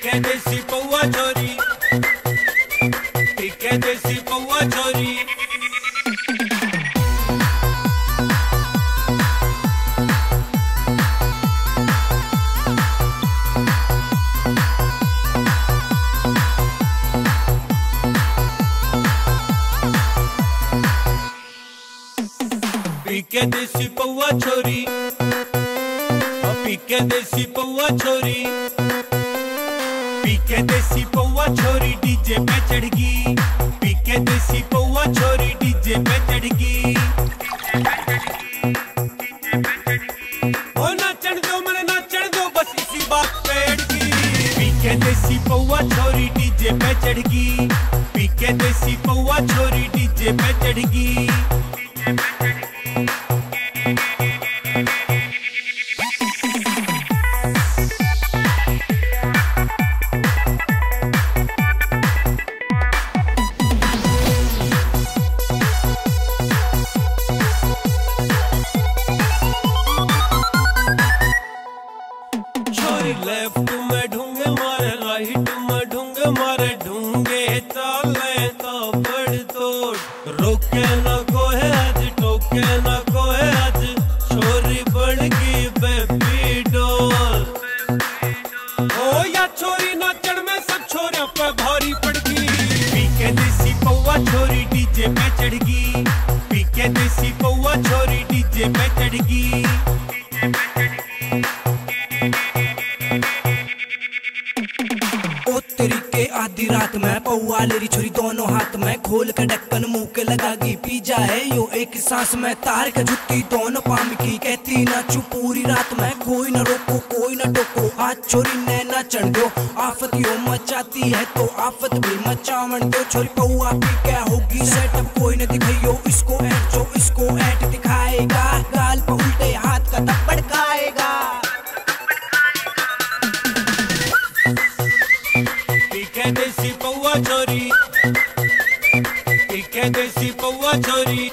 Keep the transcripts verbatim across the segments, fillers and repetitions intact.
पीके देसी पौआ छोरी, पीके देसी पौआ छोरी। पीके देसी पौआ छोरी, पीके देसी पौआ छोरी, पीके देसी पौआ छोरी डीजे पे चढ़गी। पीके देसी पौआ छोरी डीजे पे चढ़गी। ओ नाचन दो मन नाचन दो बस इसी बात पे अड़गी। पीके देसी पौआ छोरी डीजे पे चढ़गी। पीके देसी पौआ छोरी डीजे पे चढ़गी। लेफ्ट में ढूंगे मारे राइट में ढूंगे मारे ढूंगे चाले तो बड़ तोड़। रोके न कोई आज टोके न कोई आज छोरी बन गई बेबी डॉल। ओ या छोरी नाचड़ में सब छोरियों पे भारी पड़ गई। पीके देसी पौआ छोरी डीजे पे चढ़गी। पीके देसी पौआ छोरी डीजे पे चढ़गी। के आधी रात में पौआ लेरी छोरी दोनों हाथ में खोल के ढक्कन मुंह के लगागी। पी जाए यो एक सांस में तार के जुत्ती दोनों पाम की। कहती नाचू पूरी रात में कोई न रोको कोई न टोको। आज छोरी ने ना चढ़ दो आफत यो मचाती है तो आफत भी मचावन दो। छोरी पौआ पी क्या होगी सेटअप कोई न दिखाइयो इसको ऐट जो इसको ऐट दिखाएगा। गाल पे उल्टे हाथ का थप्पड़ खाएगा। पीके देसी पौआ छोरी, पीके देसी पौआ छोरी।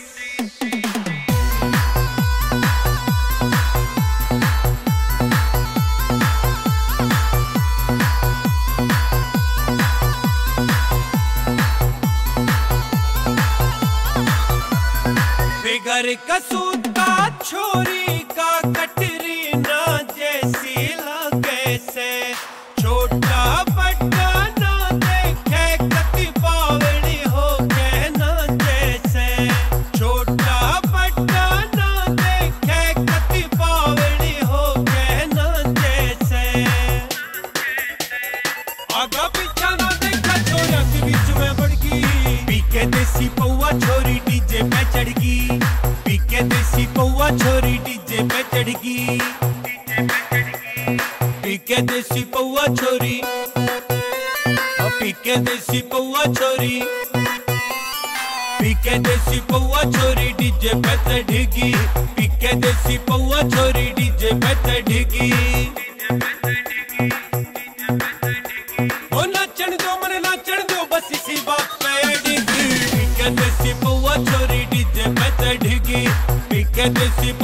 बिगर कसूता छोरी का कटरीना जैसी लगे से। छोटा बड़ा ना देखे कति बावड़ी हो के ना जैसे। छोटा बड़ा ना देखे कति बावड़ी हो के ना जैसे। आगा पीछा ना देखा छोरा के बीच में बढ़ गई। पीके देसी पौआ छोरी डीजे पे चढ़गी। पीके देसी पौआ छोरी डीजे पे चढ़गी। पीके देसी पौआ छोरी, पीके देसी पौआ छोरी, पीके देसी पौआ छोरी डीजे पे चढ़गी। पीके देसी पौआ छोरी डीजे पे चढ़गी। ओ नाचन दो मन नाचन दो बस इसी बात पे अड़गी। पीके देसी पौआ छोरी डीजे पे चढ़गी। पीके देसी